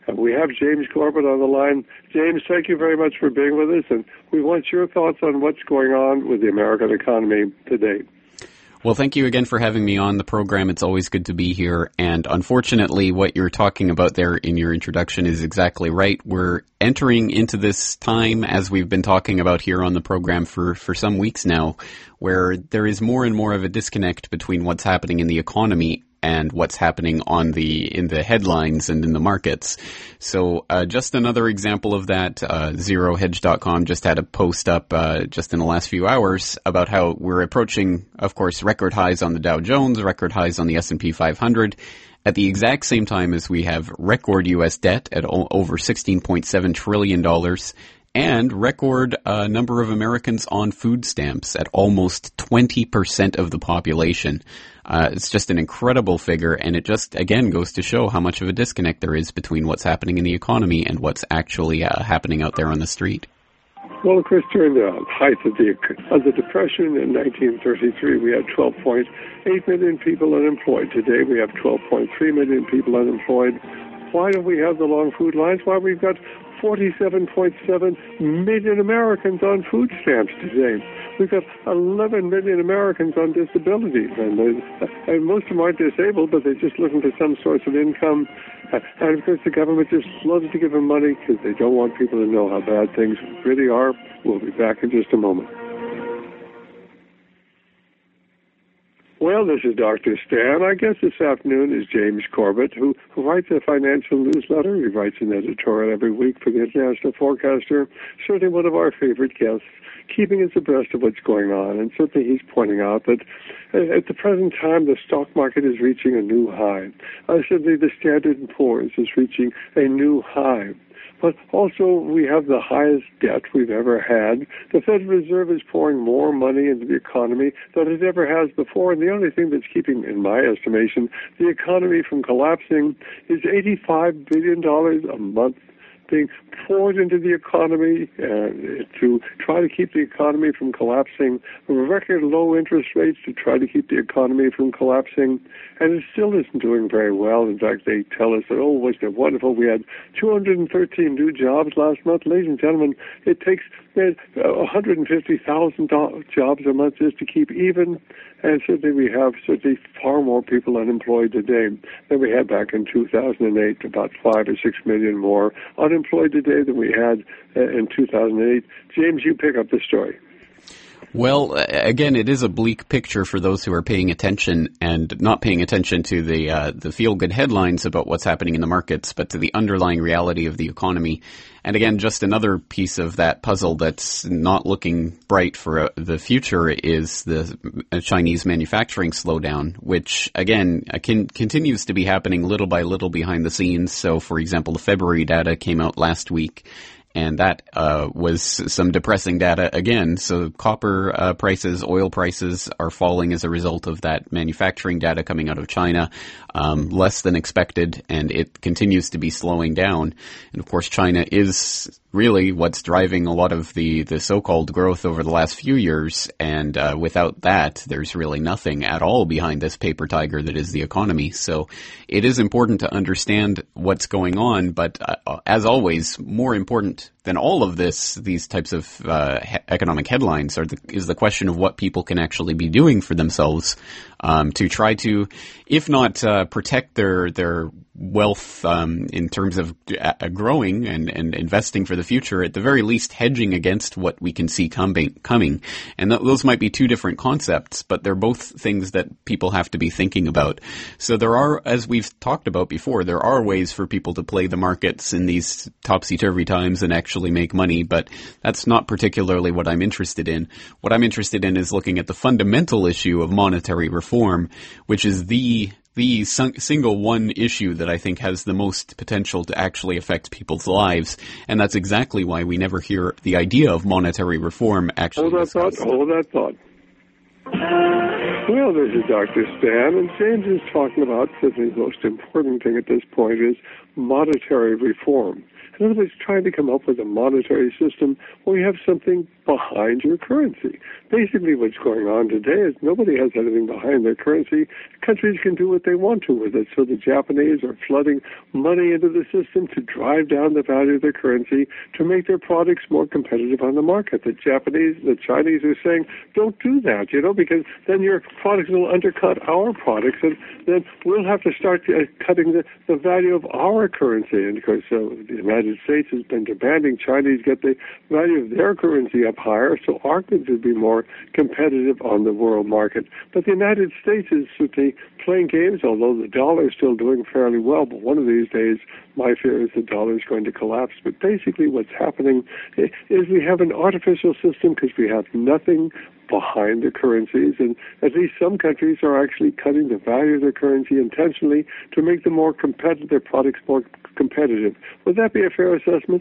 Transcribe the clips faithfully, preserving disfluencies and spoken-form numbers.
And we have James Corbett on the line. James, thank you very much for being with us, and we want your thoughts on what's going on with the American economy today. Well, thank you again for having me on the program. It's always good to be here. And unfortunately, what you're talking about there in your introduction is exactly right. We're entering into this time, as we've been talking about here on the program for, for some weeks now, where there is more and more of a disconnect between what's happening in the economy and what's happening on the in the headlines and in the markets. So uh, just another example of that, uh, zero hedge dot com just had a post up uh, just in the last few hours about how we're approaching, of course, record highs on the Dow Jones, record highs on the S and P five hundred, at the exact same time as we have record U S debt at o- over sixteen point seven trillion dollars, and record uh, number of Americans on food stamps at almost twenty percent of the population. Uh, it's just an incredible figure, and it just, again, goes to show how much of a disconnect there is between what's happening in the economy and what's actually uh, happening out there on the street. Well, Chris, during the height of the, of the Depression in nineteen thirty-three, we had twelve point eight million people unemployed. Today, we have twelve point three million people unemployed. Why don't we have the long food lines? Why, we've got forty-seven point seven million Americans on food stamps today. We've got eleven million Americans on disability, and, and most of them aren't disabled, but they're just looking for some source of income. And, of course, the government just loves to give them money because they don't want people to know how bad things really are. We'll be back in just a moment. Well, this is Doctor Stan. Our guest this afternoon is James Corbett, who, who writes a financial newsletter. He writes an editorial every week for the International Forecaster. Certainly one of our favorite guests, keeping us abreast of what's going on. And certainly he's pointing out that at the present time, the stock market is reaching a new high. Uh, certainly the Standard and Poor's is reaching a new high. But also, we have the highest debt we've ever had. The Federal Reserve is pouring more money into the economy than it ever has before. And the only thing that's keeping, in my estimation, the economy from collapsing is eighty-five billion dollars a month being poured into the economy uh, to try to keep the economy from collapsing, record low interest rates to try to keep the economy from collapsing, and it still isn't doing very well. In fact, they tell us that, oh, wasn't it wonderful? We had two hundred thirteen new jobs last month. Ladies and gentlemen, it takes uh, one hundred fifty thousand jobs a month just to keep even, and certainly we have certainly far more people unemployed today than we had back in two thousand eight, about five or six million more unemployed today than we had uh, in two thousand eight. James, you pick up the story. Well, again, it is a bleak picture for those who are paying attention and not paying attention to the uh, the feel-good headlines about what's happening in the markets, but to the underlying reality of the economy. And again, just another piece of that puzzle that's not looking bright for uh, the future is the uh, Chinese manufacturing slowdown, which, again, uh, can, continues to be happening little by little behind the scenes. So, for example, the February data came out last week, and that uh was some depressing data again. So copper uh, prices, oil prices are falling as a result of that manufacturing data coming out of China, um, less than expected, and it continues to be slowing down. And of course, China is really what's driving a lot of the, the so-called growth over the last few years. And uh, without that, there's really nothing at all behind this paper tiger that is the economy. So it is important to understand what's going on. But uh, as always, more important than all of this, these types of uh, he- economic headlines are the, is the question of what people can actually be doing for themselves um, to try to, if not uh, protect their their wealth um, in terms of uh, growing and, and investing for the future, at the very least hedging against what we can see coming. coming. And th- those might be two different concepts, but they're both things that people have to be thinking about. So there are, as we've talked about before, there are ways for people to play the markets in these topsy-turvy times and actually make money, but that's not particularly what I'm interested in. What I'm interested in is looking at the fundamental issue of monetary reform, which is the the single one issue that I think has the most potential to actually affect people's lives. And that's exactly why we never hear the idea of monetary reform actually Hold that discussed. thought, hold that thought. Well, this is Doctor Stan, and James is talking about certainly the most important thing at this point is monetary reform. In other words, trying to come up with a monetary system where you have something behind your currency. Basically, what's going on today is nobody has anything behind their currency. Countries can do what they want to with it. So the Japanese are flooding money into the system to drive down the value of their currency to make their products more competitive on the market. The Japanese, the Chinese are saying, don't do that, you know, because then your products will undercut our products, and then we'll have to start uh, cutting the, the value of our currency. And of course, uh, the United States has been demanding Chinese get the value of their currency up higher, so our goods would be more competitive on the world market. But the United States is certainly playing games, although the dollar is still doing fairly well. But one of these days, my fear is the dollar is going to collapse. But basically what's happening is we have an artificial system because we have nothing behind the currencies, and at least some countries are actually cutting the value of their currency intentionally to make them more competitive, their products more competitive. Would that be a fair assessment?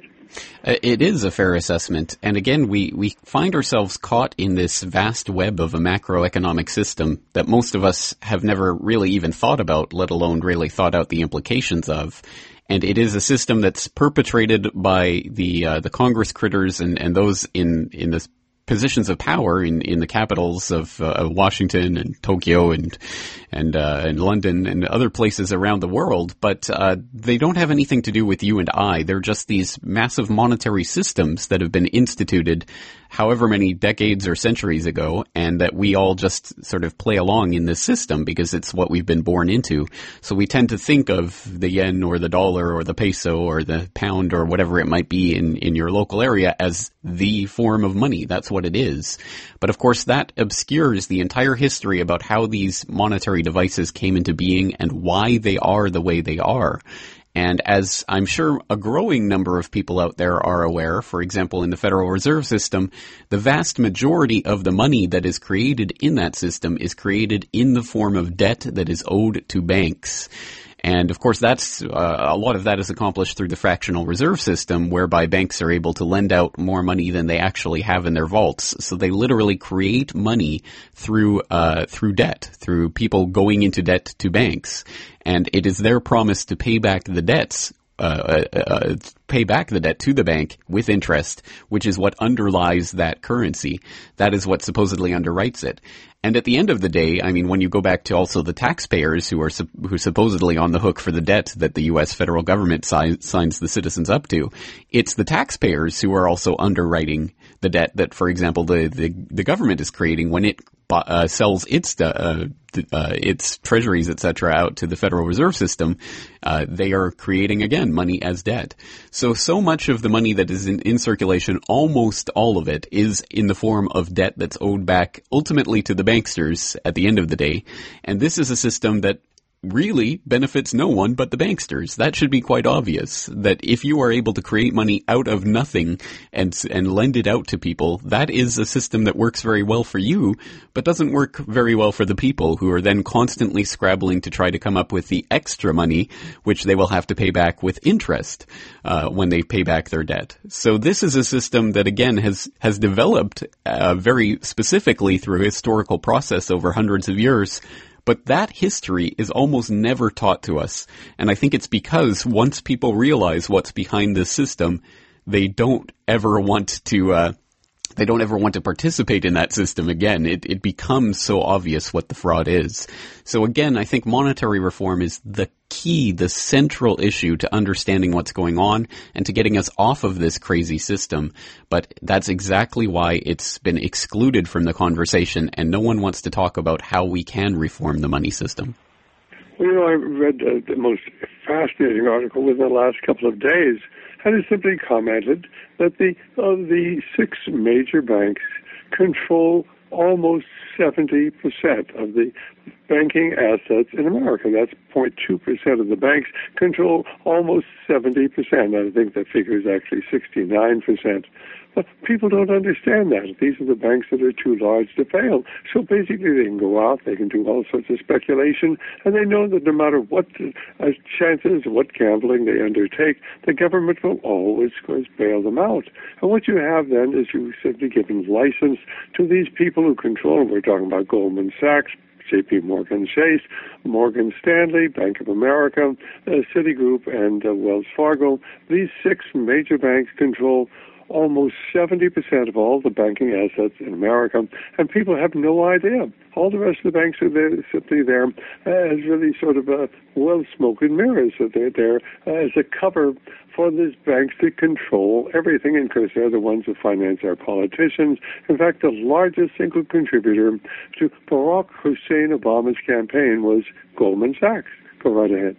It is a fair assessment. And again, we, we find ourselves caught in this vast web of a macroeconomic system that most of us have never really even thought about, let alone really thought out the implications of. And it is a system that's perpetrated by the uh, the Congress critters and, and those in, in this positions of power in, in the capitals of uh, Washington and Tokyo and and uh, and London and other places around the world, but uh, they don't have anything to do with you and I. They're just these massive monetary systems that have been instituted however many decades or centuries ago, and that we all just sort of play along in this system because it's what we've been born into. So we tend to think of the yen or the dollar or the peso or the pound or whatever it might be in, in your local area as the form of money. That's what it is. But of course that obscures the entire history about how these monetary devices came into being and why they are the way they are. And as I'm sure a growing number of people out there are aware, for example, in the Federal Reserve System, the vast majority of the money that is created in that system is created in the form of debt that is owed to banks. And of course, that's uh, a lot of that is accomplished through the fractional reserve system, whereby banks are able to lend out more money than they actually have in their vaults. So they literally create money through uh, through debt, through people going into debt to banks, and it is their promise to pay back the debts. Uh, uh, uh, pay back the debt to the bank with interest, which is what underlies that currency. That is what supposedly underwrites it. And at the end of the day, I mean, when you go back to also the taxpayers who are who are supposedly on the hook for the debt that the U S federal government si- signs the citizens up to, it's the taxpayers who are also underwriting the debt that, for example, the the, the government is creating when it uh, sells its uh, uh, its treasuries, et cetera, out to the Federal Reserve System. Uh, they are creating again money as debt. So so much of the money that is in, in circulation, almost all of it, is in the form of debt that's owed back ultimately to the banksters at the end of the day. And this is a system that really benefits no one but the banksters. That should be quite obvious, that if you are able to create money out of nothing and and lend it out to people, that is a system that works very well for you, but doesn't work very well for the people who are then constantly scrabbling to try to come up with the extra money, which they will have to pay back with interest uh, when they pay back their debt. So this is a system that, again, has, has developed uh, very specifically through a historical process over hundreds of years. But that history is almost never taught to us. And I think it's because once people realize what's behind this system, they don't ever want to, uh, they don't ever want to participate in that system again. It, it becomes so obvious what the fraud is. So again, I think monetary reform is the key, the central issue to understanding what's going on and to getting us off of this crazy system. But that's exactly why it's been excluded from the conversation, and no one wants to talk about how we can reform the money system. Well, you know, I read uh, the most fascinating article within the last couple of days, and it simply commented that the of the six major banks control almost seventy percent of the banking assets in America. That's zero point two percent of the banks control almost seventy percent. I think that figure is actually sixty-nine percent. But people don't understand that. These are the banks that are too large to fail. So basically they can go out, they can do all sorts of speculation, and they know that no matter what uh, chances, what gambling they undertake, the government will always, of course, bail them out. And what you have then is you simply giving license to these people who control, we're talking about Goldman Sachs, J P Morgan Chase, Morgan Stanley, Bank of America, uh, Citigroup, and uh, Wells Fargo. These six major banks control almost seventy percent of all the banking assets in America, and people have no idea. All the rest of the banks are there, simply there as really sort of a well smoke and mirrors. So they're there as a cover for these banks to control everything, and because they're the ones who finance our politicians. In fact, the largest single contributor to Barack Hussein Obama's campaign was Goldman Sachs. Go right ahead.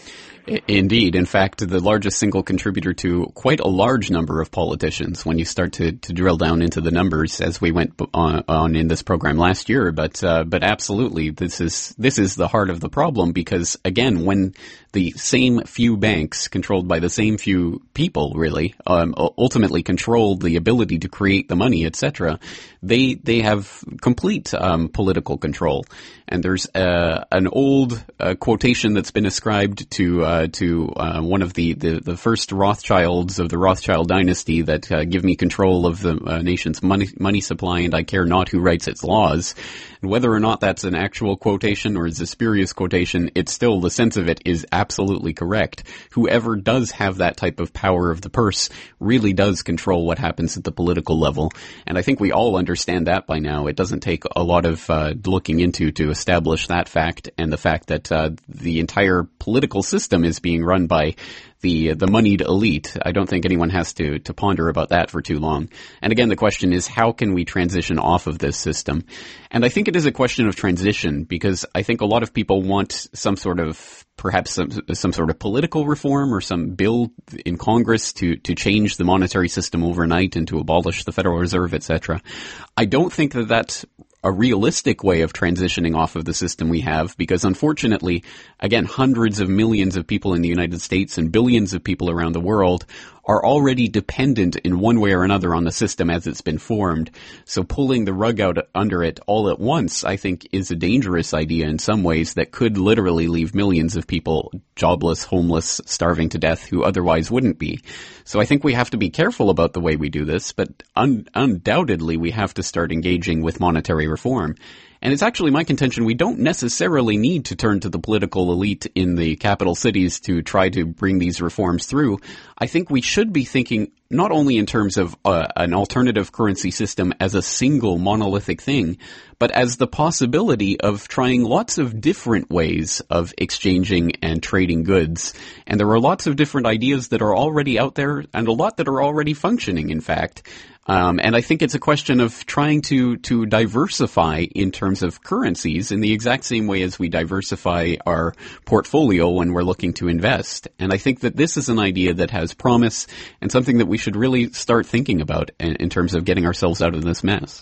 Indeed. In fact, the largest single contributor to quite a large number of politicians when you start to, to drill down into the numbers, as we went on, on in this program last year. But uh, but absolutely, this is this is the heart of the problem, because, again, when the same few banks controlled by the same few people, really, um, ultimately control the ability to create the money, et cetera, they they have complete um, political control. And there's uh, an old uh, quotation that's been ascribed to uh, to uh, one of the, the, the first Rothschilds of the Rothschild dynasty that uh, give me control of the uh, nation's money money supply, and I care not who writes its laws. And whether or not that's an actual quotation or is a spurious quotation, it's still, the sense of it is absolutely correct. Whoever does have that type of power of the purse really does control what happens at the political level. And I think we all understand that by now. It doesn't take a lot of uh, looking into to establish that fact, and the fact that uh, the entire political system is being run by the the moneyed elite. I don't think anyone has to to ponder about that for too long. And again, the question is, how can we transition off of this system? And I think it is a question of transition, because I think a lot of people want some sort of, perhaps some some sort of political reform or some bill in Congress to to change the monetary system overnight and to abolish the Federal Reserve, et cetera. I don't think that that's a realistic way of transitioning off of the system we have, because unfortunately, again, hundreds of millions of people in the United States and billions of people around the world are already dependent in one way or another on the system as it's been formed. So pulling the rug out under it all at once, I think, is a dangerous idea in some ways that could literally leave millions of people jobless, homeless, starving to death who otherwise wouldn't be. So I think we have to be careful about the way we do this, but un- undoubtedly we have to start engaging with monetary reform. And it's actually my contention we don't necessarily need to turn to the political elite in the capital cities to try to bring these reforms through. I think we should be thinking not only in terms of uh, an alternative currency system as a single monolithic thing, but as the possibility of trying lots of different ways of exchanging and trading goods. And there are lots of different ideas that are already out there, and a lot that are already functioning, in fact. Um, and I think it's a question of trying to, to diversify in terms of currencies in the exact same way as we diversify our portfolio when we're looking to invest. And I think that this is an idea that has promise and something that we should really start thinking about in, in terms of getting ourselves out of this mess.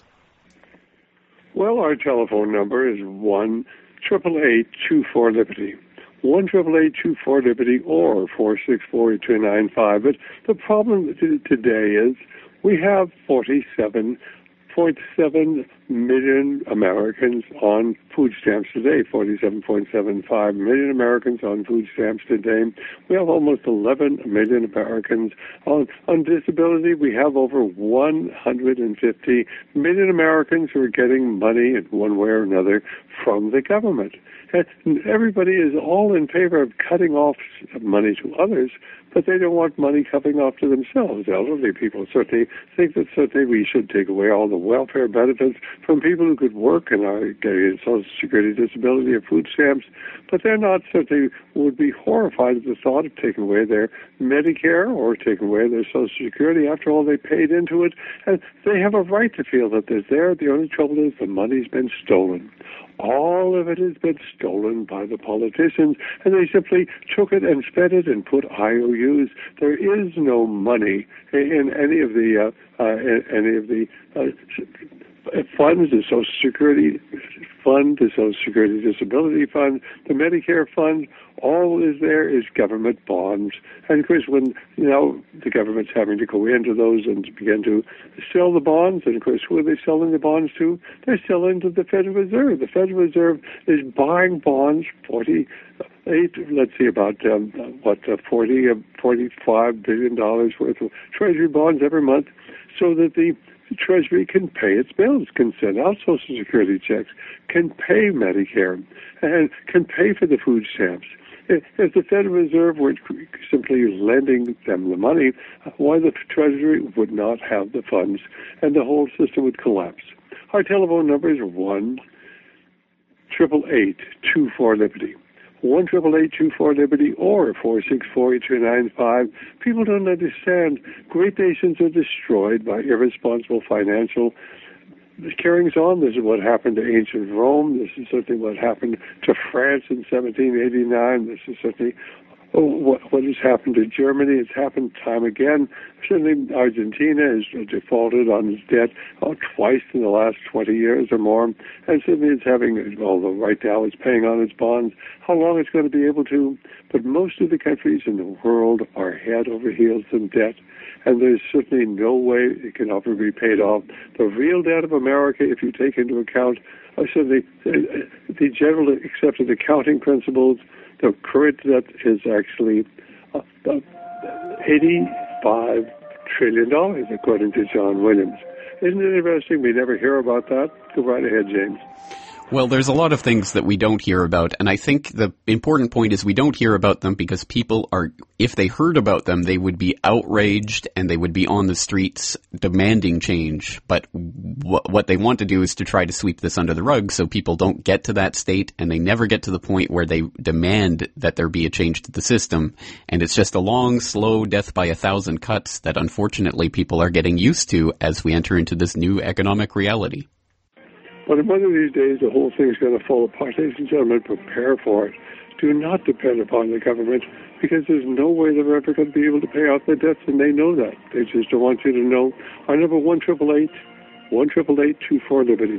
Well, our telephone number is one eight eight eight two four Liberty. one eight eight eight two four Liberty or four six four two nine five. But the problem t- today is we have forty-seven point seven million Americans on food stamps today, forty-seven point seven five million Americans on food stamps today. We have almost eleven million Americans on, on disability. We have over one hundred fifty million Americans who are getting money in one way or another from the government. And everybody is all in favor of cutting off money to others, but they don't want money coming off to themselves. Elderly people certainly think that certainly we should take away all the welfare benefits from people who could work and are getting Social Security, disability, or food stamps, but they're not certainly would be horrified at the thought of taking away their Medicare or taking away their Social Security. After all, they paid into it, and they have a right to feel that they're there. The only trouble is the money's been stolen. All of it has been stolen by the politicians, and they simply took it and spent it and put I O Us. There is no money in any of the uh, uh, any of the uh, funds, the Social Security Fund, the Social Security Disability Fund, the Medicare Fund. All is there is government bonds. And of course, when you know the government's having to go into those and begin to sell the bonds, and of course, who are they selling the bonds to? They're selling to the Federal Reserve. The Federal Reserve is buying bonds, forty-eight, let's see, about um, what uh, forty, uh, forty-five billion dollars worth of Treasury bonds every month, so that the the Treasury can pay its bills, can send out Social Security checks, can pay Medicare, and can pay for the food stamps. If the Federal Reserve were simply lending them the money, why the Treasury would not have the funds, and the whole system would collapse. Our telephone number is one triple eight two four Liberty. One triple eight two four Liberty or four six four eight two nine five. People don't understand. Great nations are destroyed by irresponsible financial carryings on. This is what happened to ancient Rome. This is certainly what happened to France in seventeen eighty-nine. This is certainly oh, what, what has happened to Germany. It's happened time again. Certainly Argentina has defaulted on its debt oh, twice in the last twenty years or more. And certainly it's having, although right now it's paying on its bonds, how long it's going to be able to. But most of the countries in the world are head over heels in debt. And there's certainly no way it can ever be paid off. The real debt of America, if you take into account uh, so the, uh, the generally accepted accounting principles, the current debt is actually uh, uh, eighty-five trillion dollars, according to John Williams. Isn't it interesting? We never hear about that. Go right ahead, James. Well, there's a lot of things that we don't hear about, and I think the important point is we don't hear about them because people are, if they heard about them, they would be outraged and they would be on the streets demanding change. But w- what they want to do is to try to sweep this under the rug so people don't get to that state, and they never get to the point where they demand that there be a change to the system. And it's just a long, slow death by a thousand cuts that unfortunately people are getting used to as we enter into this new economic reality. But one of these days, the whole thing's going to fall apart. Ladies and gentlemen, prepare for it. Do not depend upon the government because there's no way they're ever going to be able to pay off their debts, and they know that. They just don't want you to know. Our number one triple eight, one triple eight two four Liberty.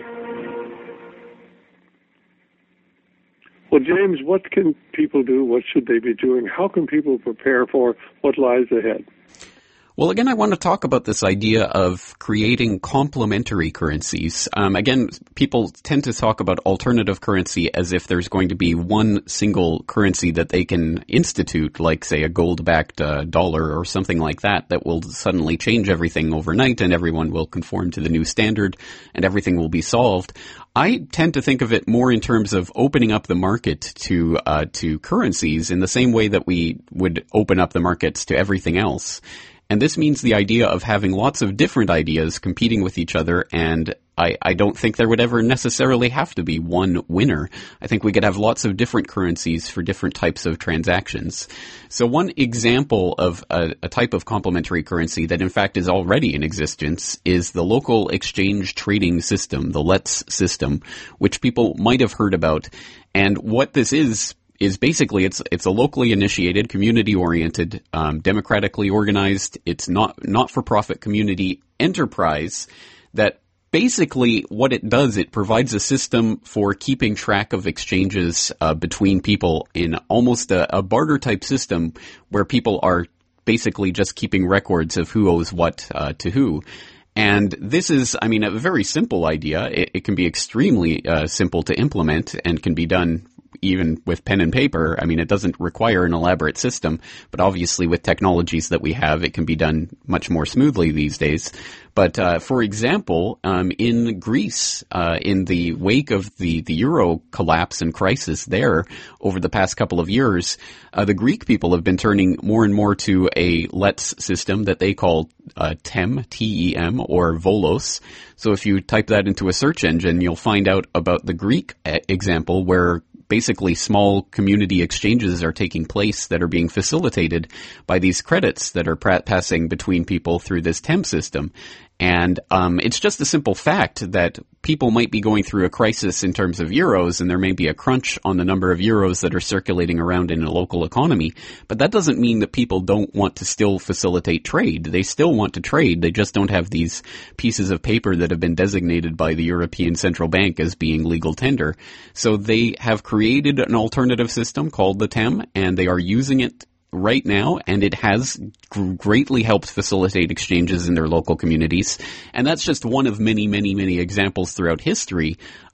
Well, James, what can people do? What should they be doing? How can people prepare for what lies ahead? Well, again, I want to talk about this idea of creating complementary currencies. Um, again, people tend to talk about alternative currency as if there's going to be one single currency that they can institute, like, say, a gold-backed uh, dollar or something like that, that will suddenly change everything overnight and everyone will conform to the new standard and everything will be solved. I tend to think of it more in terms of opening up the market to uh, to currencies in the same way that we would open up the markets to everything else. And this means the idea of having lots of different ideas competing with each other, and I, I don't think there would ever necessarily have to be one winner. I think we could have lots of different currencies for different types of transactions. So one example of a, a type of complementary currency that in fact is already in existence is the local exchange trading system, the LETS system, which people might have heard about. And what this is is basically it's it's a locally initiated, community-oriented, um, democratically organized, it's not not-for-profit community enterprise that basically what it does, it provides a system for keeping track of exchanges uh, between people in almost a, a barter-type system where people are basically just keeping records of who owes what uh, to who. And this is, I mean, a very simple idea. It, it can be extremely uh, simple to implement and can be done even with pen and paper. I mean, it doesn't require an elaborate system, but obviously with technologies that we have, it can be done much more smoothly these days. But uh, for example, um, in Greece, uh, in the wake of the, the euro collapse and crisis there over the past couple of years, uh, the Greek people have been turning more and more to a LETS system that they call uh, TEM, T E M, or Volos. So if you type that into a search engine, you'll find out about the Greek example where basically small community exchanges are taking place that are being facilitated by these credits that are pra- passing between people through this TEM system. And um, it's just a simple fact that people might be going through a crisis in terms of euros, and there may be a crunch on the number of euros that are circulating around in a local economy. But that doesn't mean that people don't want to still facilitate trade. They still want to trade. They just don't have these pieces of paper that have been designated by the European Central Bank as being legal tender. So they have created an alternative system called the TEM, and they are using it right now, and it has greatly helped facilitate exchanges in their local communities. And that's just one of many, many, many examples throughout history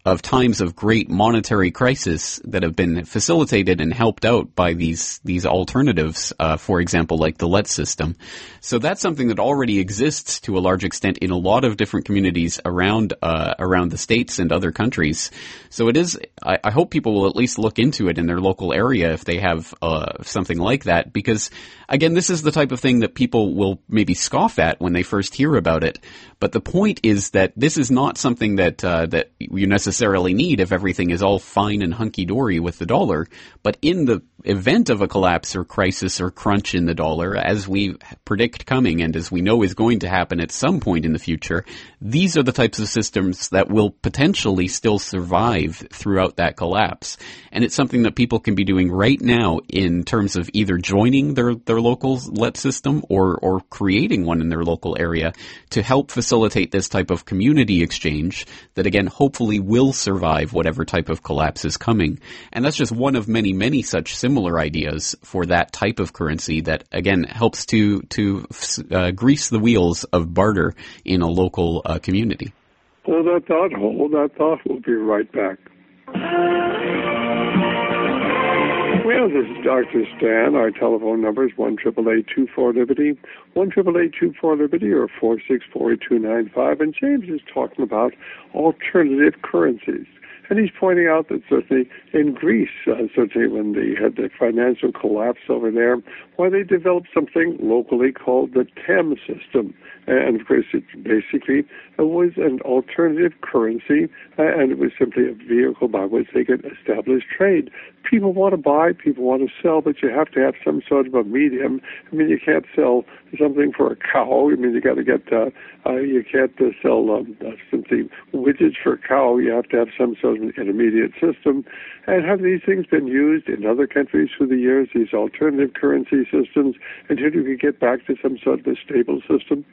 of times of great monetary crisis that have been facilitated and helped out by these these alternatives, uh, for example, like the L E T system. So that's something that already exists to a large extent in a lot of different communities around uh, around the States and other countries. So it is. I, I hope people will at least look into it in their local area if they have uh, something like that, because again, this is the type of thing that people will maybe scoff at when they first hear about it. But the point is that this is not something that uh, that you necessarily need if everything is all fine and hunky-dory with the dollar. But in the event of a collapse or crisis or crunch in the dollar, as we predict coming and as we know is going to happen at some point in the future, these are the types of systems that will potentially still survive throughout that collapse. And it's something that people can be doing right now in terms of either joining their, their local L E T system or, or creating one in their local area to help facilitate this type of community exchange that, again, hopefully will survive whatever type of collapse is coming. And that's just one of many, many such similar ideas for that type of currency that, again, helps to, to uh, grease the wheels of barter in a local uh, community. Hold that thought, hold that thought. We'll be right back. Well, this is Doctor Stan. Our telephone number is one eight eight eight, two four, Liberty, one eight eight eight, two four, Liberty, or four six four, eight two nine five. And James is talking about alternative currencies. And he's pointing out that certainly in Greece, uh, certainly when they had the financial collapse over there, why they developed something locally called the T E M system. And of course, it basically it was an alternative currency, uh, and it was simply a vehicle by which they could establish trade. People want to buy, people want to sell, but you have to have some sort of a medium. I mean, you can't sell something for a cow. I mean, you got to get, uh, uh, you can't uh, sell um, uh, something widgets for a cow. You have to have some sort of an intermediate system. And have these things been used in other countries through the years, these alternative currency systems, until you could get back to some sort of a stable system?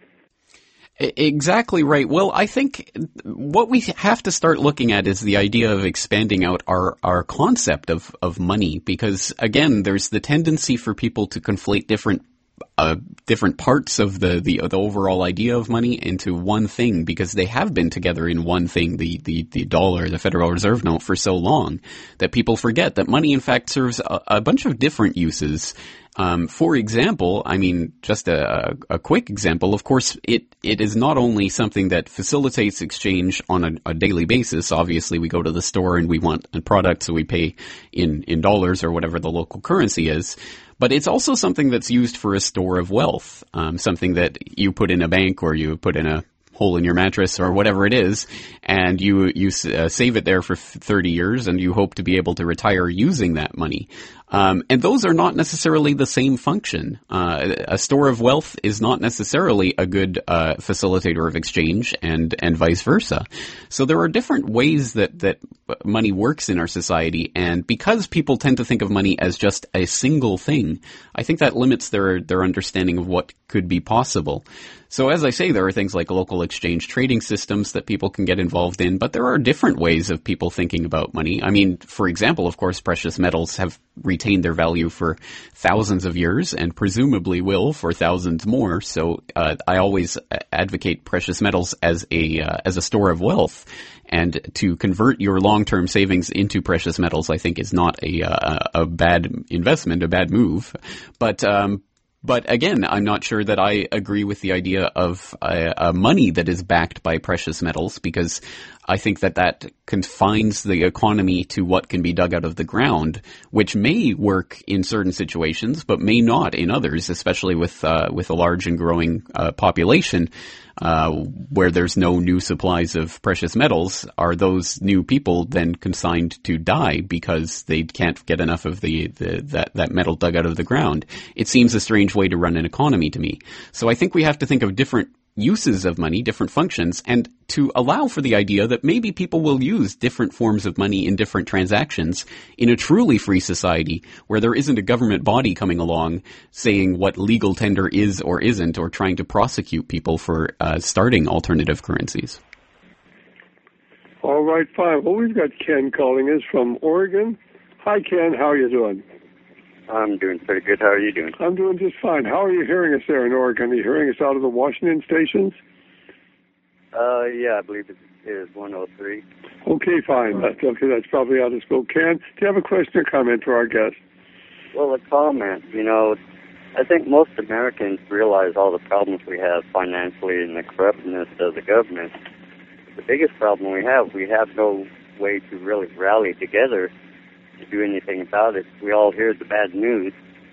Exactly right. Well, I think what we have to start looking at is the idea of expanding out our, our concept of, of money, because again, there's the tendency for people to conflate different uh, different parts of the, the the overall idea of money into one thing, because they have been together in one thing, the, the, the dollar, the Federal Reserve note, for so long that people forget that money in fact serves a, a bunch of different uses. Um, for example, I mean, just a, a quick example, of course, it, it is not only something that facilitates exchange on a, a daily basis. Obviously, we go to the store and we want a product, so we pay in, in dollars or whatever the local currency is. But it's also something that's used for a store of wealth, um, something that you put in a bank or you put in a hole in your mattress or whatever it is, and you you uh, save it there for thirty years, and you hope to be able to retire using that money. Um, and those are not necessarily the same function. Uh, a store of wealth is not necessarily a good uh, facilitator of exchange, and and vice versa. So there are different ways that that money works in our society, and because people tend to think of money as just a single thing, I think that limits their their understanding of what could be possible. So as I say, there are things like local exchange trading systems that people can get involved in, but there are different ways of people thinking about money. I mean, for example, of course, precious metals have retained their value for thousands of years and presumably will for thousands more. So uh, I always advocate precious metals as a uh, as a store of wealth. And to convert your long-term savings into precious metals, I think, is not a uh, a bad investment, a bad move. But um But again, I'm not sure that I agree with the idea of uh, uh, money that is backed by precious metals, because I think that that confines the economy to what can be dug out of the ground, which may work in certain situations, but may not in others, especially with uh, with a large and growing uh, population. Uh, where there's no new supplies of precious metals, are those new people then consigned to die because they can't get enough of the, the that, that metal dug out of the ground? It seems a strange way to run an economy to me. So I think we have to think of different uses of money, different functions, and to allow for the idea that maybe people will use different forms of money in different transactions in a truly free society where there isn't a government body coming along saying what legal tender is or isn't, or trying to prosecute people for uh, starting alternative currencies. All right, fine. Well, we've got Ken calling us from Oregon. Hi, Ken. How are you doing? I'm doing pretty good. How are you doing? I'm doing just fine. How are you hearing us there in Oregon? Are you hearing us out of the Washington stations? Uh, yeah, I believe it is one oh three. Okay, fine. That's, okay, that's probably out of Spokane. Do you have a question or comment for our guest? Well, a comment. You know, I think most Americans realize all the problems we have financially and the corruptness of the government. The biggest problem we have, we have no way to really rally together to do anything about it. We all hear the bad news,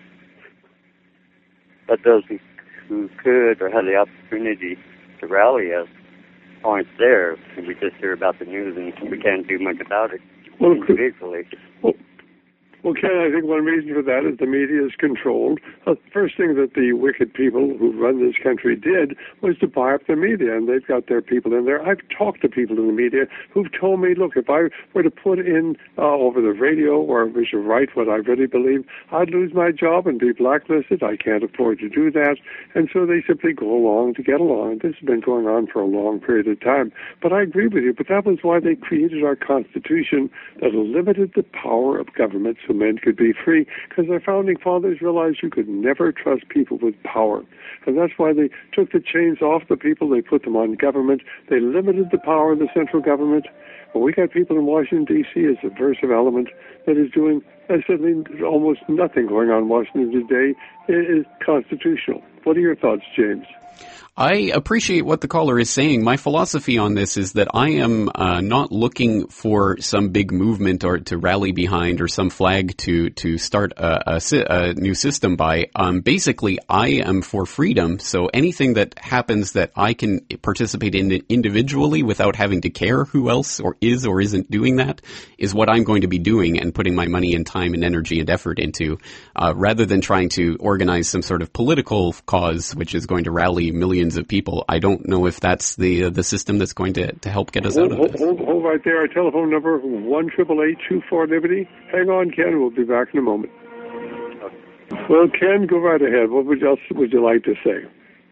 but those who, who could or had the opportunity to rally us aren't there. And we just hear about the news and we can't do much about it well, individually. Well, Well, Ken, I think one reason for that is the media is controlled. The first thing that the wicked people who run this country did was to buy up the media, and they've got their people in there. I've talked to people in the media who've told me, look, if I were to put in uh, over the radio or was to write what I really believe, I'd lose my job and be blacklisted. I can't afford to do that. And so they simply go along to get along. This has been going on for a long period of time. But I agree with you, but that was why they created our Constitution that limited the power of government so men could be free, because our founding fathers realized you could never trust people with power. And that's why they took the chains off the people, they put them on government, they limited the power of the central government. Well, we got people in Washington, D C as a subversive element that is doing essentially almost nothing going on in Washington today is constitutional. What are your thoughts, James? I appreciate what the caller is saying. My philosophy on this is that I am uh, not looking for some big movement or to rally behind or some flag to to start a, a, a new system by. Um, basically, I am for freedom. So anything that happens that I can participate in individually without having to care who else or is or isn't doing that is what I'm going to be doing and putting my money and time and energy and effort into, uh, rather than trying to organize some sort of political cause which is going to rally millions of people. I don't know if that's the uh, the system that's going to, to help get us hold, out of hold, this. Hold, hold right there. Our telephone number, one eight eight eight, two four, Liberty. Hang on, Ken. We'll be back in a moment. Well, Ken, go right ahead. What would else would you like to say?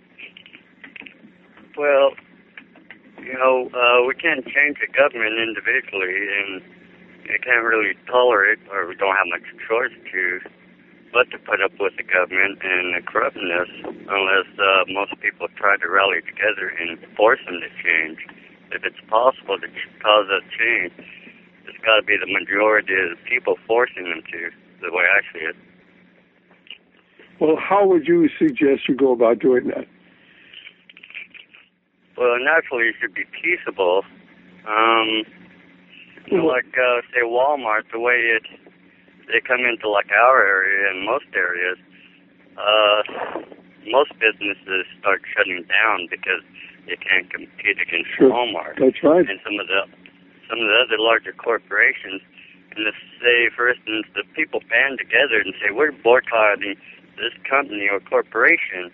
Well, you know, uh, we can't change the government individually, and you can't really tolerate, or we don't have much choice to, but to put up with the government and the corruptness unless uh, most people try to rally together and force them to change. If it's possible to cause a change, it's got to be the majority of the people forcing them to, the way I see it. Well, how would you suggest you go about doing that? Well, naturally, it should be peaceable. Um, you know, like, uh, say, Walmart, the way it they come into like our area and most areas, uh, most businesses start shutting down because they can't compete against sure. Walmart. That's right. And some of the some of the other larger corporations, and if, say, for instance, the people band together and say, we're boycotting this company or corporation,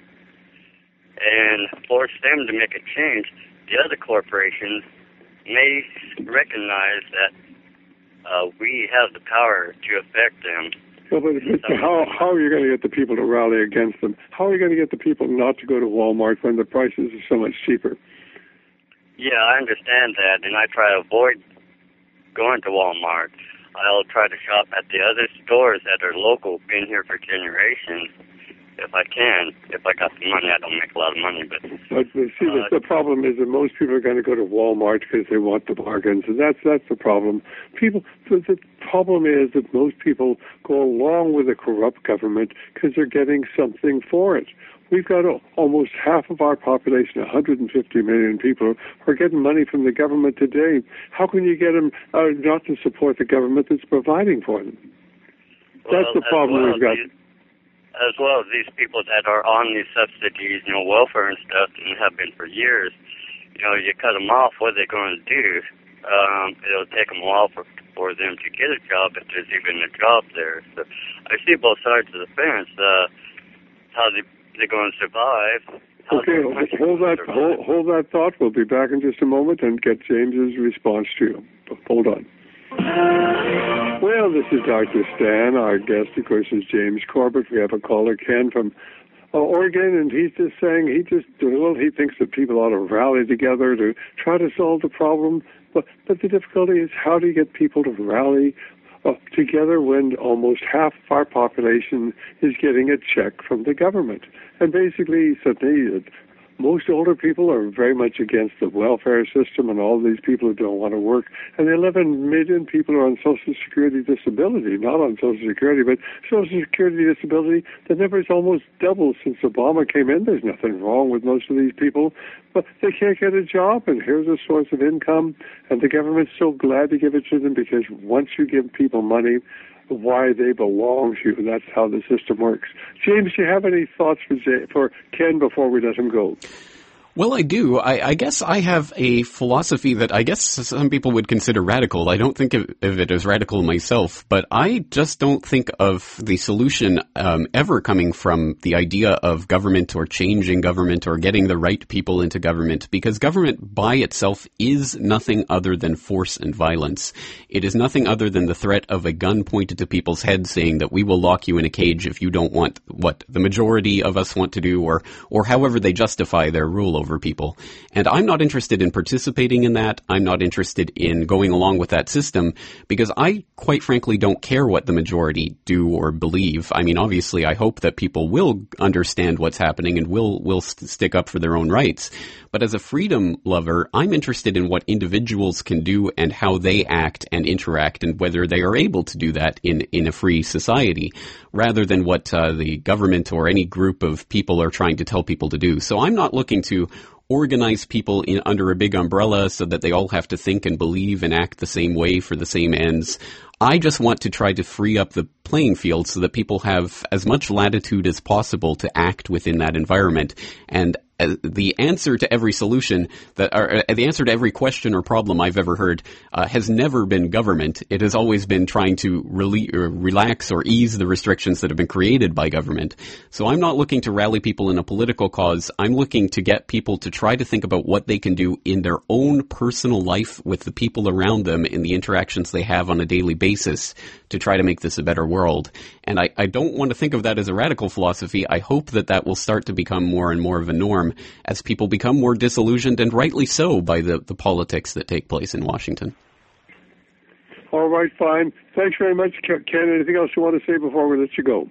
and force them to make a change, the other corporations may recognize that Uh, we have the power to affect them. Well, but, but how, how are you going to get the people to rally against them? How are you going to get the people not to go to Walmart when the prices are so much cheaper? Yeah, I understand that, and I try to avoid going to Walmart. I'll try to shop at the other stores that are local, been here for generations, if I can. If I got the money, I don't make a lot of money, but... But see, uh, the, the problem is that most people are going to go to Walmart because they want the bargains, and that's that's the problem. People, the, the problem is that most people go along with a corrupt government because they're getting something for it. We've got almost half of our population, one hundred fifty million people, are getting money from the government today. How can you get them uh, not to support the government that's providing for them? Well, that's the problem well, we've got. These, as well as these people that are on these subsidies, you know, welfare and stuff, and have been for years, you know, you cut them off, what are they going to do? Um, it'll take them a while for, for them to get a job if there's even a job there. So I see both sides of the fence. Uh, how they, they're going to survive. Okay, hold that, hold, hold that thought. We'll be back in just a moment and get James's response to you. Hold on. Well, this is Doctor Stan. Our guest, of course, is James Corbett. We have a caller, Ken, from uh, Oregon, and he's just saying he just, well, he thinks that people ought to rally together to try to solve the problem. But, but the difficulty is, how do you get people to rally uh, together when almost half of our population is getting a check from the government? And basically, he said, hey, Most older people are very much against the welfare system and all these people who don't want to work. And the eleven million people are on Social Security disability, not on Social Security, but Social Security disability. The number is almost doubled since Obama came in. There's nothing wrong with most of these people, but they can't get a job, and here's a source of income, and the government's so glad to give it to them because once you give people money, why they belong to you. That's how the system works. James, do you have any thoughts for, Jay, for Ken before we let him go? Well, I do. I, I guess I have a philosophy that I guess some people would consider radical. I don't think of, of it as radical myself, but I just don't think of the solution um, ever coming from the idea of government or changing government or getting the right people into government, because government by itself is nothing other than force and violence. It is nothing other than the threat of a gun pointed to people's heads saying that we will lock you in a cage if you don't want what the majority of us want to do, or, or however they justify their rule over people. And I'm not interested in participating in that. I'm not interested in going along with that system because I quite frankly don't care what the majority do or believe. I mean, obviously, I hope that people will understand what's happening and will, will st- stick up for their own rights. But as a freedom lover, I'm interested in what individuals can do and how they act and interact and whether they are able to do that in, in a free society rather than what uh, the government or any group of people are trying to tell people to do. So I'm not looking to organize people in, under a big umbrella so that they all have to think and believe and act the same way for the same ends. I just want to try to free up the playing field so that people have as much latitude as possible to act within that environment. And uh, the answer to every solution that, or uh, the answer to every question or problem I've ever heard uh, has never been government. It has always been trying to rele- or relax or ease the restrictions that have been created by government. So I'm not looking to rally people in a political cause. I'm looking to get people to try to think about what they can do in their own personal life with the people around them in the interactions they have on a daily basis to try to make this a better world. And I, I don't want to think of that as a radical philosophy. I hope that that will start to become more and more of a norm as people become more disillusioned, and rightly so, by the, the politics that take place in Washington. All right, fine. Thanks very much, Ken. Anything else you want to say before we let you go?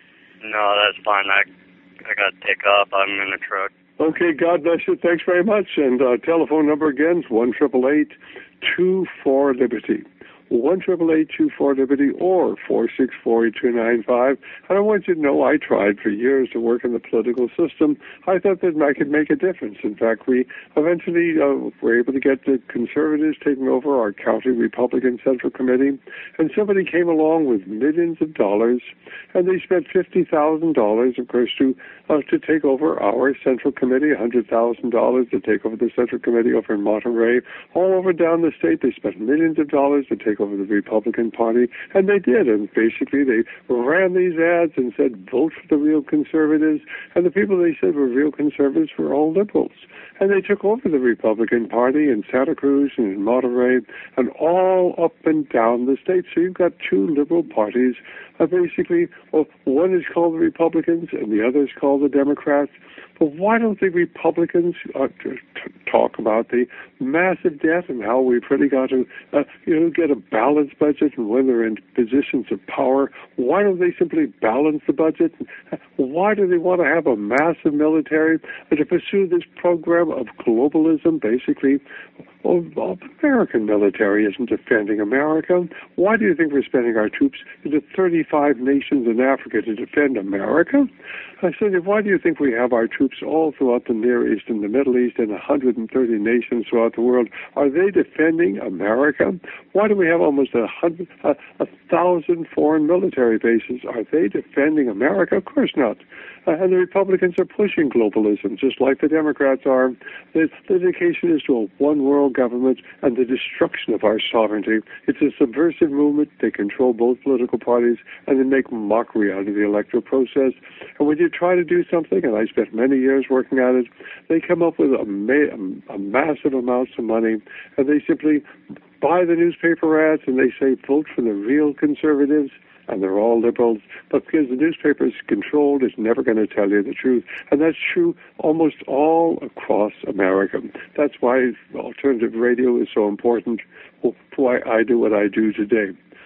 No, that's fine. I I got to take off. I'm in the truck. Okay, God bless you. Thanks very much. And uh, telephone number again is one eight eight eight, two four, Liberty. one eight eight eight, two four, Liberty or four six four, two nine five. And I want you to know I tried for years to work in the political system. I thought that I could make a difference. In fact, we eventually uh, were able to get the Conservatives taking over our county Republican Central Committee. And somebody came along with millions of dollars, and they spent fifty thousand dollars, of course, to uh, to take over our Central Committee, one hundred thousand dollars to take over the Central Committee over in Monterey. All over down the state, they spent millions of dollars to take over the Republican Party, and they did. And basically, they ran these ads and said, vote for the real conservatives. And the people they said were real conservatives were all liberals. And they took over the Republican Party in Santa Cruz and in Monterey and all up and down the state. So you've got two liberal parties. Uh, basically, well, one is called the Republicans and the other is called the Democrats. But why don't the Republicans uh, t- t- talk about the massive debt and how we've really got to, uh, you know, get a balanced budget, and when they're in positions of power, why don't they simply balance the budget? Why do they want to have a massive military and to pursue this program of globalism, basically? Well, the American military isn't defending America. Why do you think we're spending our troops into thirty-five nations in Africa to defend America? I said, why do you think we have our troops all throughout the Near East and the Middle East and one hundred thirty nations throughout the world? Are they defending America? Why do we have almost a hundred, a, a thousand foreign military bases? Are they defending America? Of course not. Uh, and the Republicans are pushing globalism, just like the Democrats are. The, the dedication is to a one-world government and the destruction of our sovereignty. It's a subversive movement. They control both political parties, and they make mockery out of the electoral process. And when you try to do something, and I spent many years working at it, they come up with a, ma- a massive amounts of money, and they simply buy the newspaper ads, and they say, vote for the real conservatives. And they're all liberals, but because the newspaper is controlled, it's never going to tell you the truth. And that's true almost all across America. That's why alternative radio is so important, why I do what I do today.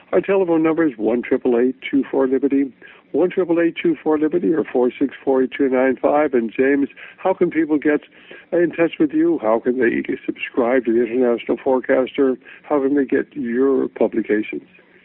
Our telephone number is one eight eight eight, two four, Liberty, one eight eight eight, two four, Liberty, or four six four, eight two nine five. And James, how can people get in touch with you? How can they subscribe to the International Forecaster? How can they get your publications?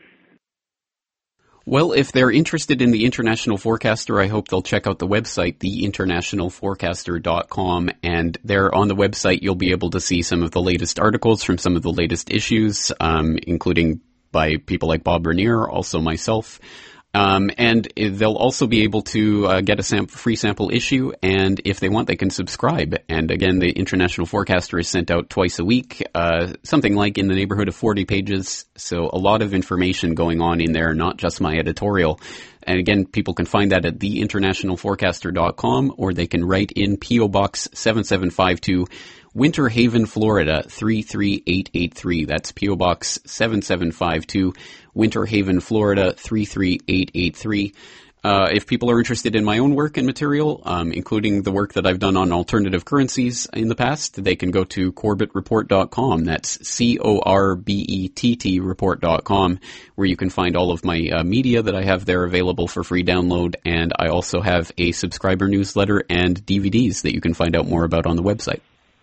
Well, if they're interested in the International Forecaster, I hope they'll check out the website, the international forecaster dot com. And there on the website, you'll be able to see some of the latest articles from some of the latest issues, um, including by people like Bob Rainier, also myself. Um, and they'll also be able to uh, get a sam- free sample issue, and if they want, they can subscribe. And again, the International Forecaster is sent out twice a week, uh, something like in the neighborhood of forty pages. So a lot of information going on in there, not just my editorial. And again, people can find that at the international forecaster dot com, or they can write in P O Box seven seven five two, Winter Haven, Florida, three three eight eight three. That's P O Box seven seven five two, Winter Haven, Florida, three three eight eight three. Uh, if people are interested in my own work and material, um, including the work that I've done on alternative currencies in the past, they can go to corbett report dot com. That's C O R B E T T report dot com, where you can find all of my uh, media that I have there available for free download. And I also have a subscriber newsletter and D V Ds that you can find out more about on the website.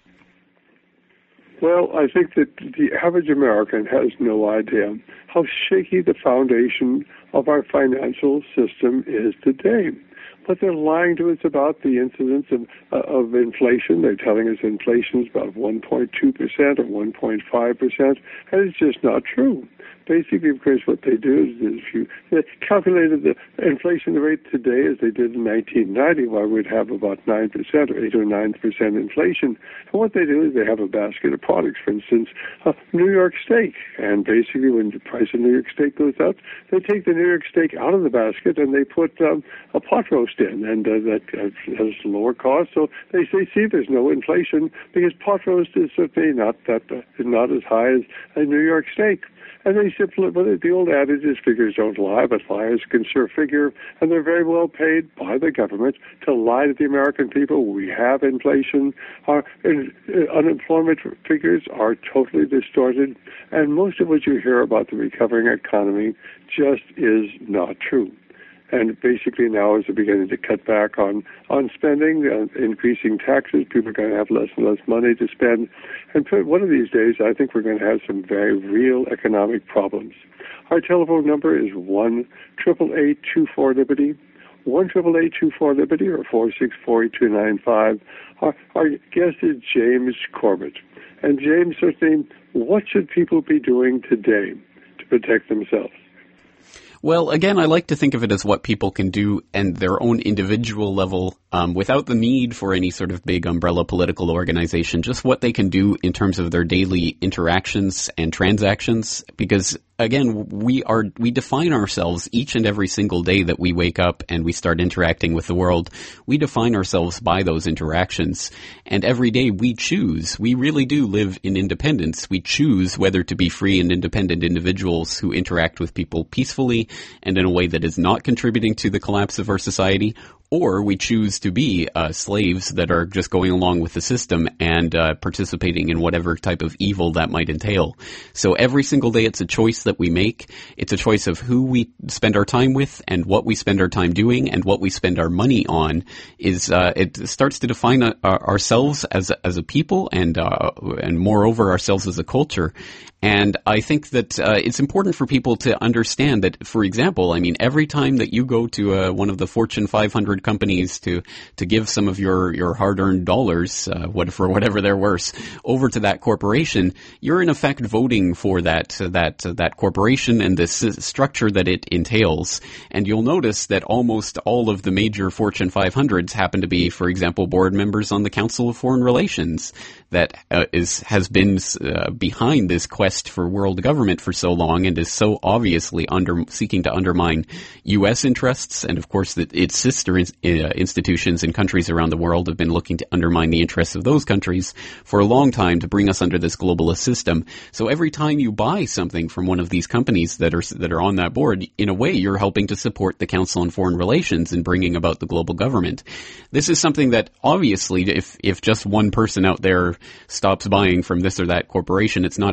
Well, I think that the average American has no idea how shaky the foundation of our financial system is today. What they're lying to us about the incidence of, uh, of inflation. They're telling us inflation is about one point two percent or one point five percent, and it's just not true. Basically, of course, what they do is, is if you they calculated the inflation rate today as they did in nineteen ninety, well, we'd have about nine percent or eight or nine percent inflation. And what they do is they have a basket of products, for instance, uh, New York steak. And basically, when the price of New York steak goes up, they take the New York steak out of the basket and they put um, a pot roast in, and uh, that uh, has lower cost. So they say, see, there's no inflation because pot roast is certainly not that uh, not as high as a New York steak. And they simply, well, the old adage is figures don't lie, but liars can sure figure, and they're very well paid by the government to lie to the American people. We have inflation. Our uh, unemployment figures are totally distorted, and most of what you hear about the recovering economy just is not true. And basically now as they're beginning to cut back on, on spending, uh, increasing taxes, people are going to have less and less money to spend. And one of these days, I think we're going to have some very real economic problems. Our telephone number is one eight eight eight, two four, Liberty, one eight eight eight, two four, Liberty, or four six four, eight two nine five. Our, our guest is James Corbett. And James, certainly, what should people be doing today to protect themselves? Well, again, I like to think of it as what people can do and their own individual level um, without the need for any sort of big umbrella political organization, just what they can do in terms of their daily interactions and transactions. Because, again, we are we define ourselves each and every single day that we wake up and we start interacting with the world. We define ourselves by those interactions. And every day we choose. We really do live in independence. We choose whether to be free and independent individuals who interact with people peacefully and in a way that is not contributing to the collapse of our society, or we choose to be uh, slaves that are just going along with the system and uh, participating in whatever type of evil that might entail. So every single day it's a choice that we make. It's a choice of who we spend our time with and what we spend our time doing and what we spend our money on. Is uh, it starts to define uh, ourselves as a, as a people and uh, and moreover ourselves as a culture. And I think that uh, it's important for people to understand that, for example, I mean, every time that you go to uh, one of the Fortune five hundred companies to to give some of your, your hard-earned dollars, uh, what, for whatever they're worth, over to that corporation, you're in effect voting for that uh, that uh, that corporation and this structure that it entails. And you'll notice that almost all of the major Fortune five hundreds happen to be, for example, board members on the Council of Foreign Relations that uh, is has been uh, behind this quest for world government for so long and is so obviously under seeking to undermine U S interests, and of course that its sister in, uh, institutions in countries around the world have been looking to undermine the interests of those countries for a long time to bring us under this globalist system. So every time you buy something from one of these companies that are that are on that board, in a way you're helping to support the Council on Foreign Relations in bringing about the global government. This is something that obviously if if just one person out there stops buying from this or that corporation, it's not exactly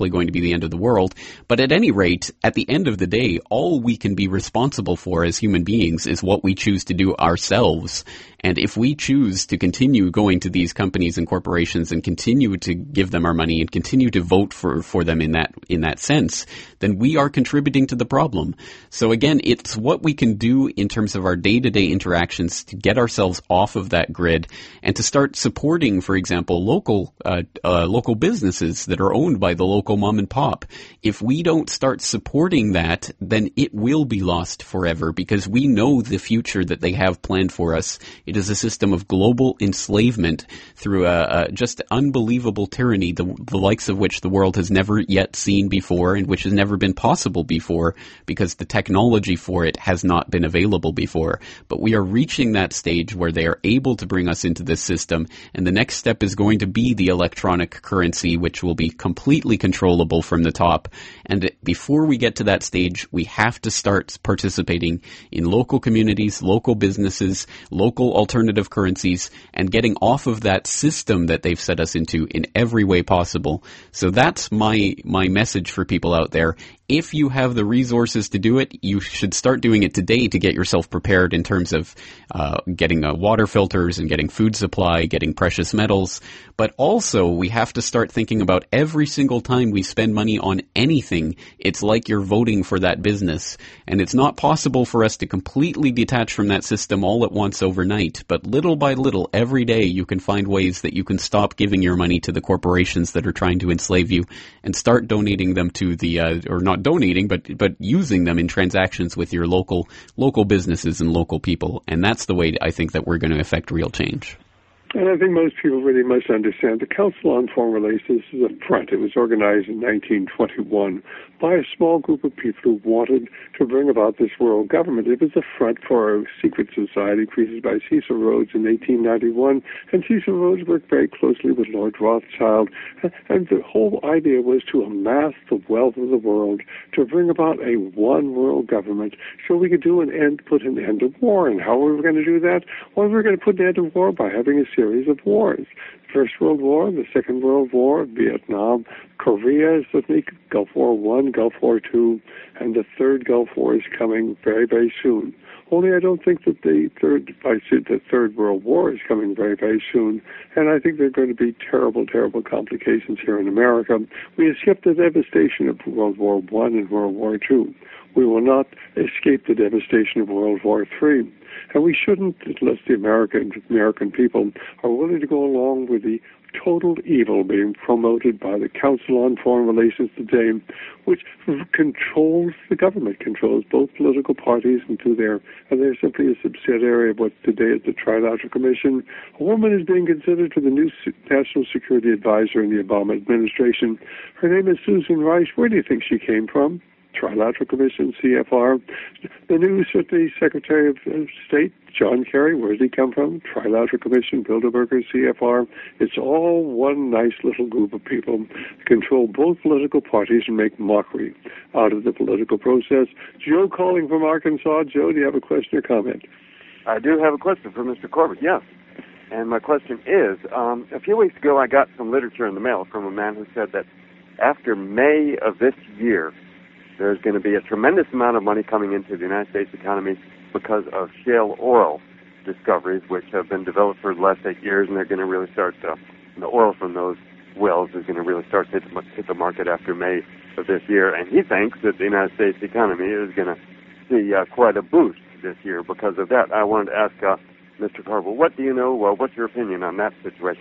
necessarily going to be the end of the world. But at any rate, at the end of the day, all we can be responsible for as human beings is what we choose to do ourselves. And if we choose to continue going to these companies and corporations and continue to give them our money and continue to vote for, for them in that, in that sense, then we are contributing to the problem. So again, it's what we can do in terms of our day-to-day interactions to get ourselves off of that grid and to start supporting, for example, local, uh, uh, local businesses that are owned by the local mom and pop. If we don't start supporting that, then it will be lost forever because we know the future that they have planned for us. It is a system of global enslavement through a, a just unbelievable tyranny, the, the likes of which the world has never yet seen before and which has never been possible before because the technology for it has not been available before. But we are reaching that stage where they are able to bring us into this system, and the next step is going to be the electronic currency, which will be completely controllable from the top. And before we get to that stage, we have to start participating in local communities, local businesses, local alternative currencies, and getting off of that system that they've set us into in every way possible. So that's my my message for people out there. If you have the resources to do it, you should start doing it today to get yourself prepared in terms of uh, getting uh, water filters and getting food supply, getting precious metals. But also, we have to start thinking about every single time we spend money on anything, it's like you're voting for that business. And it's not possible for us to completely detach from that system all at once overnight. But little by little, every day, you can find ways that you can stop giving your money to the corporations that are trying to enslave you and start donating them to the, uh, or not donating, but but using them in transactions with your local local businesses and local people. And that's the way I think that we're going to affect real change. And I think most people really must understand the Council on Foreign Relations is a front. It was organized in nineteen twenty-one by a small group of people who wanted to bring about this world government. It was a front for a secret society created by Cecil Rhodes in eighteen ninety-one, and Cecil Rhodes worked very closely with Lord Rothschild, and the whole idea was to amass the wealth of the world to bring about a one world government so we could do an end, put an end to war. And how were we going to do that? Well, we were going to put an end to war by having a series of wars. First World War, the Second World War, Vietnam, Korea, certainly Gulf War One, Gulf War Two, and the third Gulf War is coming very, very soon. Only I don't think that the third, I said the Third World War is coming very, very soon, and I think there are going to be terrible, terrible complications here in America. We have skipped the devastation of World War One and World War Two. We will not escape the devastation of World War Three. And we shouldn't, unless the American American people are willing to go along with the total evil being promoted by the Council on Foreign Relations today, which controls the government, controls both political parties and to their, and they're simply a subsidiary of what today is the Trilateral Commission. A woman is being considered for the new National Security Advisor in the Obama administration. Her name is Susan Rice. Where do you think she came from? Trilateral Commission, C F R. The new certainly Secretary of State, John Kerry, where does he come from? Trilateral Commission, Bilderberger, C F R. It's all one nice little group of people that control both political parties and make mockery out of the political process. Joe calling from Arkansas. Joe, do you have a question or comment? I do have a question for Mister Corbett, yes. And my question is, um, a few weeks ago I got some literature in the mail from a man who said that after May of this year, there's going to be a tremendous amount of money coming into the United States economy because of shale oil discoveries, which have been developed for the last eight years, and they're going to really start to, the oil from those wells is going to really start to hit the, hit the market after May of this year. And he thinks that the United States economy is going to see uh, quite a boost this year because of that. I wanted to ask uh, Mister Corbett, what do you know, well, what's your opinion on that situation?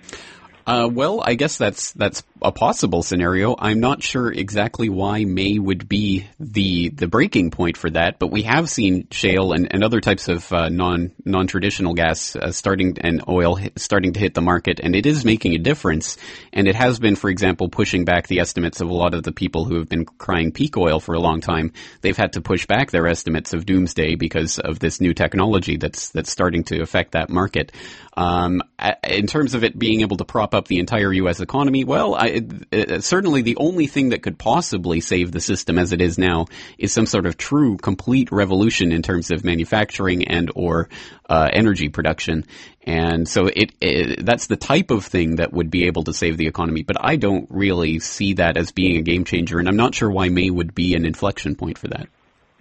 Uh, well, I guess that's that's a possible scenario. I'm not sure exactly why May would be the the breaking point for that, but we have seen shale and, and other types of uh, non non traditional gas uh, starting and oil hit, starting to hit the market, and it is making a difference. And it has been, for example, pushing back the estimates of a lot of the people who have been crying peak oil for a long time. They've had to push back their estimates of doomsday because of this new technology that's that's starting to affect that market. Um, in terms of it being able to prop up the entire U S economy, well, I, uh, certainly the only thing that could possibly save the system as it is now is some sort of true, complete revolution in terms of manufacturing and or uh, energy production. And so it, it that's the type of thing that would be able to save the economy. But I don't really see that as being a game changer, and I'm not sure why May would be an inflection point for that.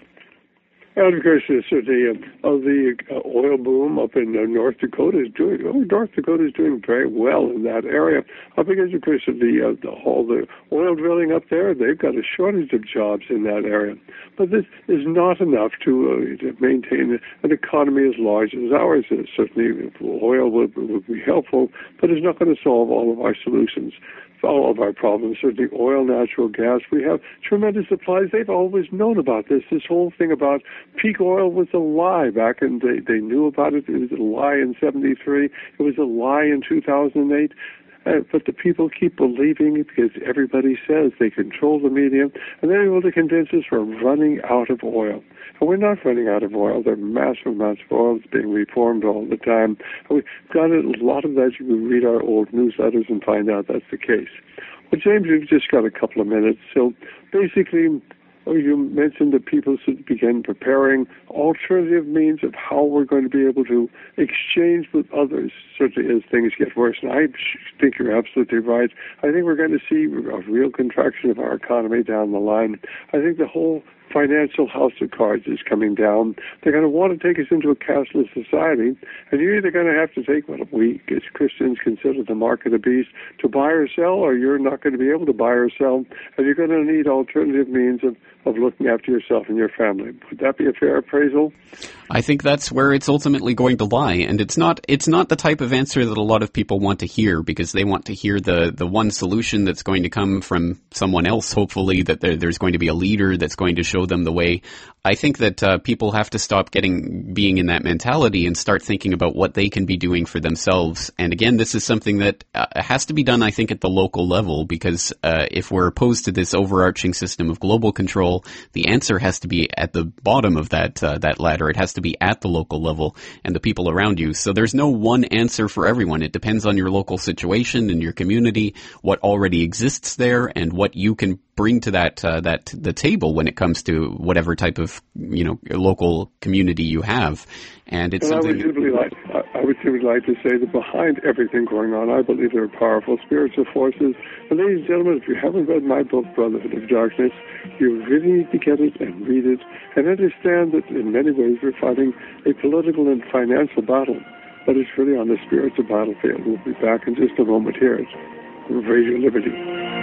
And of course, uh, the uh, uh, the uh, oil boom up in uh, North Dakota is doing. Oh, North Dakota is doing very well in that area. Uh, because of course of the uh, the all the oil drilling up there, they've got a shortage of jobs in that area. But this is not enough to, uh, to maintain an economy as large as ours is. Certainly, oil would, would be helpful, but it's not going to solve all of our solutions. All of our problems, certainly oil, natural gas. We have tremendous supplies. They've always known about this. This whole thing about peak oil was a lie back in, they, they knew about it. It was a lie in seventy-three. It was a lie in two thousand eight. Uh, but the people keep believing it because everybody says they control the media, and they're able to convince us we're running out of oil. And we're not running out of oil. There are massive amounts of oil that's being reformed all the time. And we've got a lot of that. You can read our old newsletters and find out that's the case. Well, James, we've just got a couple of minutes. So basically, oh, you mentioned that people should begin preparing alternative means of how we're going to be able to exchange with others, certainly as things get worse. And I think you're absolutely right. I think we're going to see a real contraction of our economy down the line. I think the whole financial house of cards is coming down. They're going to want to take us into a cashless society, and you're either going to have to take what we as Christians consider the mark of the beast to buy or sell, or you're not going to be able to buy or sell, and you're going to need alternative means of, of looking after yourself and your family. Would that be a fair appraisal? I think that's where it's ultimately going to lie, and it's not it's not the type of answer that a lot of people want to hear, because they want to hear the, the one solution that's going to come from someone else, hopefully, that there, there's going to be a leader that's going to show them the way. I think that uh, people have to stop getting being in that mentality and start thinking about what they can be doing for themselves. And again, this is something that uh, has to be done, I think, at the local level, because uh, if we're opposed to this overarching system of global control, the answer has to be at the bottom of that uh, that ladder. It has to be at the local level and the people around you. So there's no one answer for everyone. It depends on your local situation and your community, what already exists there, and what you can bring to that uh, that the table when it comes to whatever type of you know local community you have. And it's and something. I would simply like I would simply like to say that behind everything going on, I believe there are powerful spiritual forces. And ladies and gentlemen, if you haven't read my book, Brotherhood of Darkness, you really need to get it and read it and understand that in many ways we're fighting a political and financial battle, but it's really on the spiritual battlefield. We'll be back in just a moment here at Radio Liberty.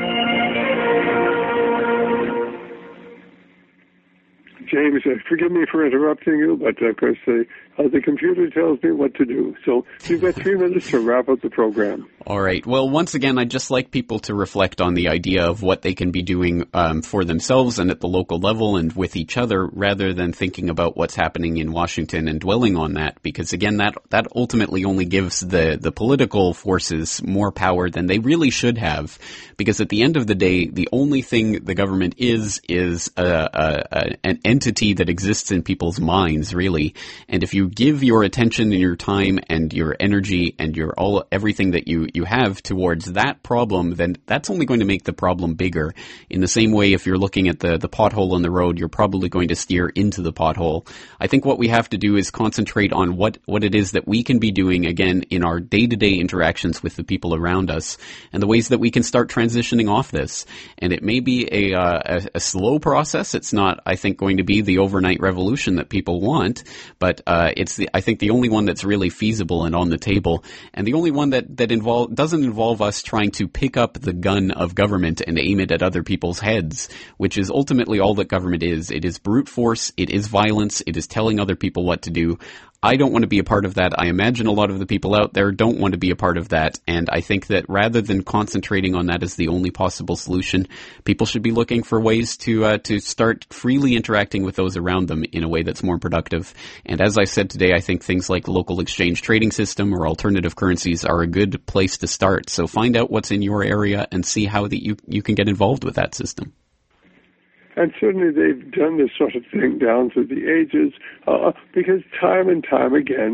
James, uh, forgive me for interrupting you, but uh, of course uh, uh, the computer tells me what to do. So you've got three minutes to wrap up the program. All right. Well, once again, I'd just like people to reflect on the idea of what they can be doing um, for themselves and at the local level and with each other, rather than thinking about what's happening in Washington and dwelling on that. Because again, that that ultimately only gives the, the political forces more power than they really should have. Because at the end of the day, the only thing the government is, is a, a, a, an entity that exists in people's minds, really. And if you give your attention and your time and your energy and your all everything that you, you have towards that problem, then that's only going to make the problem bigger. In the same way, if you're looking at the, the pothole on the road, you're probably going to steer into the pothole. I think what we have to do is concentrate on what, what it is that we can be doing, again, in our day-to-day interactions with the people around us, and the ways that we can start transitioning off this. And it may be a, uh, a, a slow process. It's not, I think, going to be the overnight revolution that people want, but uh, it's the, I think the only one that's really feasible and on the table, and the only one that that involve doesn't involve us trying to pick up the gun of government and aim it at other people's heads, which is ultimately all that government is. It is brute force. It is violence. It is telling other people what to do. I don't want to be a part of that. I imagine a lot of the people out there don't want to be a part of that. And I think that rather than concentrating on that as the only possible solution, people should be looking for ways to uh, to start freely interacting with those around them in a way that's more productive. And as I said today, I think things like local exchange trading system or alternative currencies are a good place to start. So find out what's in your area and see how that you, you can get involved with that system. And certainly they've done this sort of thing down through the ages, uh, because time and time again,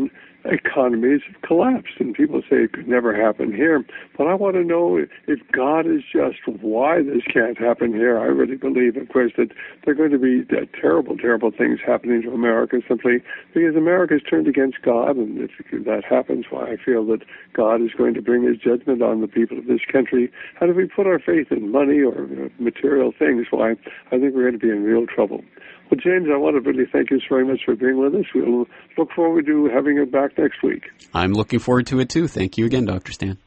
economies have collapsed, and people say it could never happen here. But I want to know if God is just, why this can't happen here. I really believe, of course, that there are going to be uh, terrible, terrible things happening to America simply because America's turned against God, and if that happens, why I feel that God is going to bring his judgment on the people of this country. And if we put our faith in money or uh, material things, why I think we're going to be in real trouble. Well, James, I want to really thank you very much for being with us. We'll look forward to having you back next week. I'm looking forward to it, too. Thank you again, Doctor Stan.